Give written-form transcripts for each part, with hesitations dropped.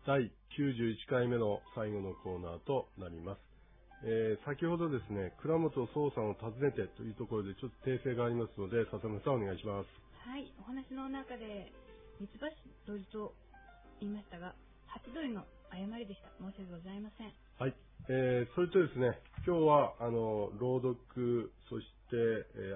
第91回目の最後のコーナーとなります。先ほどですね、倉本壮さんを訪ねてというところでちょっと訂正がありますので、笹村さんお願いします。 はい、お話の中で三橋通りと言いましたが、八通りの誤りでした。申し訳ございません。 はい、それとですね、今日は朗読、そして、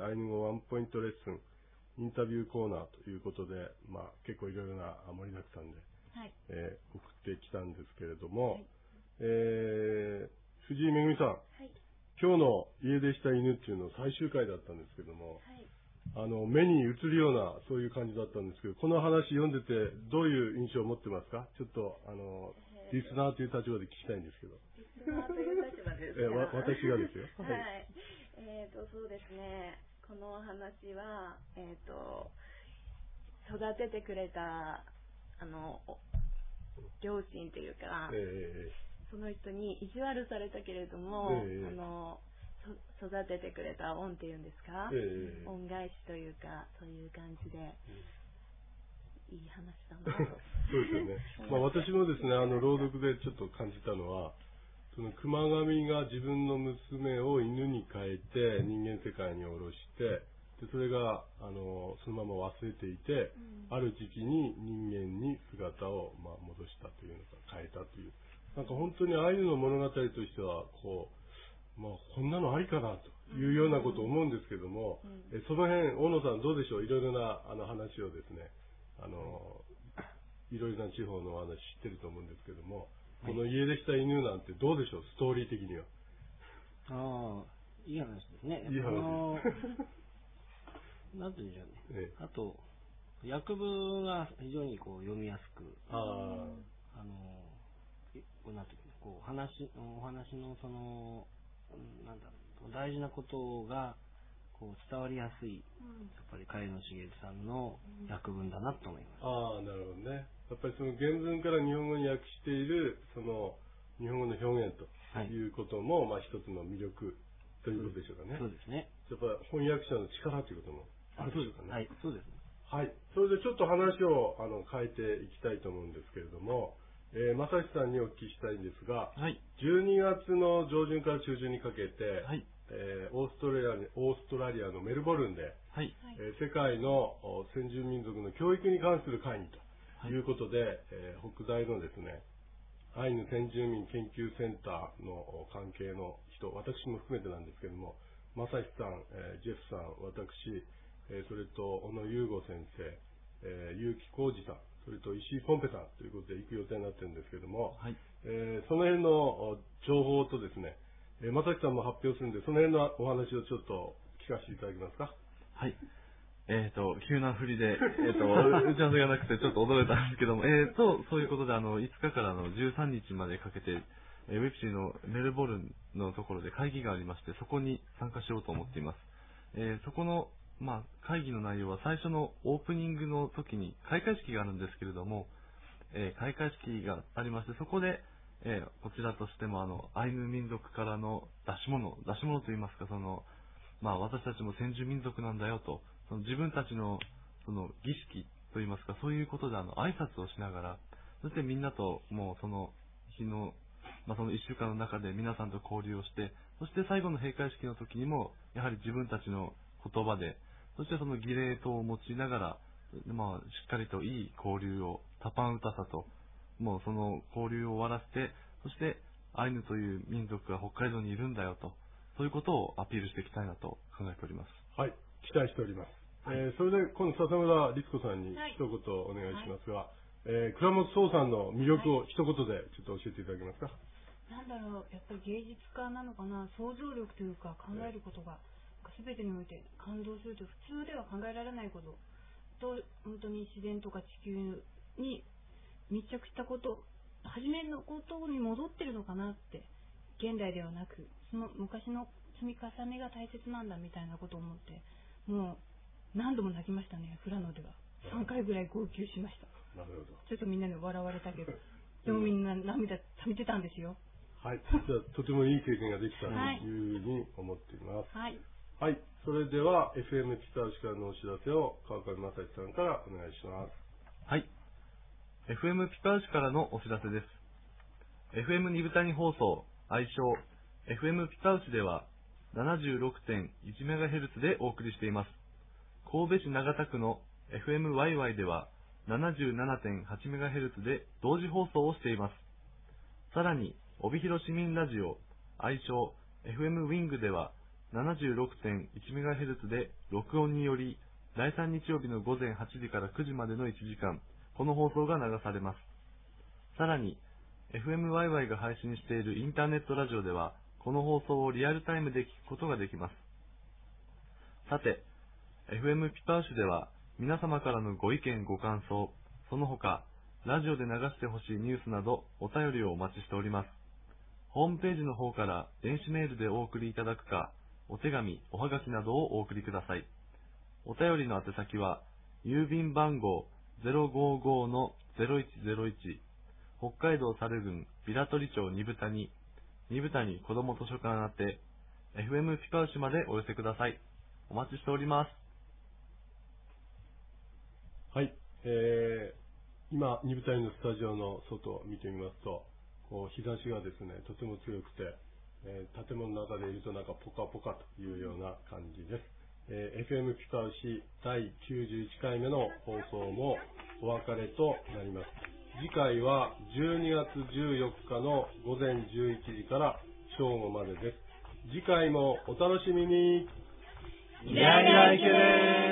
アイヌ語ワンポイントレッスン、インタビューコーナーということで、結構いろいろな盛りだくさんで、 はい、 送ってきたんですけれども、 はい、 藤井めぐみさん、 はい、 今日の家出した犬っていうの最終回だったんですけども、 はい、 目に映るようなそういう感じだったんですけど、この話読んでてどういう印象を持ってますか？ちょっとリスナーという立場で聞きたいんですけど。 リスナーという立場ですか？ 私がですよ。 はい。そうですね。この話は、育ててくれた、両親というか、その人に意地悪されたけれども、育ててくれた恩っていうんですか、恩返しというか、そういう感じで、いい話だなと。 そうですよね。私もですね、朗読でちょっと感じたのは、その熊神が自分の娘を犬に変えて人間世界に下ろして、でそれがそのまま忘れていて、ある時期に人間に姿を戻したというのか変えたという、なんか本当にアイヌの物語としてはこんなのありかなというようなことを思うんですけども、その辺大野さんどうでしょう？いろいろな話をですね、いろいろな地方のお話知ってると思うんですけども、この家出した犬なんてどうでしょう？ストーリー的には。 いい話ですね。 いい話。 なんていうんでしょうね。あと、訳文が非常に読みやすく、なんていうか、お話の大事なことが伝わりやすい、やっぱり萱野茂さんの訳文だなと思います。 なるほどね。やっぱりその原文から日本語に訳しているその日本語の表現ということも、一つの魅力ということでしょうかね。 そうですね。 やっぱり翻訳者の力ということもあるでしょうかね。 はい、そうですね。 はい。それでちょっと話を変えていきたいと思うんですけれども、正志さんにお聞きしたいんですが、 はい、 12月の上旬から中旬にかけて、 はい、 オーストラリアのメルボルンで、 はい、 世界の先住民族の教育に関する会議ということで、北大のですね、アイヌ先住民研究センターの関係の人、私も含めてなんですけれども、正志さん、ジェフさん、私、それと小野優吾先生、結城浩二さん、それと石井ポンペさんということで行く予定になってるんですけれども、 はい、 その辺の情報とですね、正志さんも発表するんで、その辺のお話をちょっと聞かせていただけますか。 はい。急な振りで、打ち合わせがなくてちょっと驚いたんですけども、そういうことで、5日から13日までかけて、ウェプシーのメルボルンのところで会議がありまして、そこに参加しようと思っています。そこの、会議の内容は最初のオープニングの時に開会式があるんですけれども、開会式がありまして、そこで、こちらとしてもアイヌ民族からの出し物といいますか、私たちも先住民族なんだよと、自分たちの儀式といいますか、そういうことで挨拶をしながら、そしてみんなともうその日の、その1週間の中で皆さんと交流をして、そして最後の閉会式の時にも、やはり自分たちの言葉で、そしてその儀礼等を用いながら、しっかりといい交流を、タパン歌さと、もうその交流を終わらせて、そしてアイヌという民族が北海道にいるんだよと、そういうことをアピールしていきたいなと考えております。 はい、期待しております。それで今度笹村律子さんに一言お願いしますが、倉本壮さんの魅力を一言でちょっと教えていただけますか。 なんだろう、やっぱり芸術家なのかな、想像力というか考えることが、全てにおいて感動すると普通では考えられないことと、本当に自然とか地球に密着したこと、初めのことに戻ってるのかなって、現代ではなくその昔の積み重ねが大切なんだみたいなことを思って、もう何度も泣きましたね。富良野では3回ぐらい号泣しました。 なるほど。 ちょっとみんなで笑われたけど、でもみんな涙溜めてたんですよ。 はい、じゃあとてもいい経験ができたというふうに思っています。 はい。 はい、それでは FM 北牛からのお知らせを川上正史さんからお願いします。 はい。 FM ピカウシからのお知らせです。FM 二部谷放送、愛称 FM ピカウシでは 76.1MHz でお送りしています。神戸市長田区の FM ワイワイでは 77.8MHz で同時放送をしています。さらに、帯広市民ラジオ、愛称 FM ウィングでは 76.1MHz で録音により、第3日曜日の午前8時から9時までの1時間、この放送が流されます。さらに、FM ワイワイが配信しているインターネットラジオでは、この放送をリアルタイムで聞くことができます。さて、FM ピパウシでは、皆様からのご意見ご感想、その他、ラジオで流してほしいニュースなどお便りをお待ちしております。ホームページの方から電子メールでお送りいただくか、お手紙、おはがきなどをお送りください。お便りの宛先は、郵便番号 055-0101、北海道猿郡平取町二部谷子ども図書館宛て、FM ピカウシまでお寄せください。お待ちしております。 はい、今、二部谷のスタジオの外を見てみますと、日差しがですね、とても強くて、建物の中でいるとなんかポカポカというような感じです。FM ピカウシ第91回目の放送もお別れとなります。次回は12月14日の午前11時から正午までです。次回もお楽しみに。 いらっしゃいませ。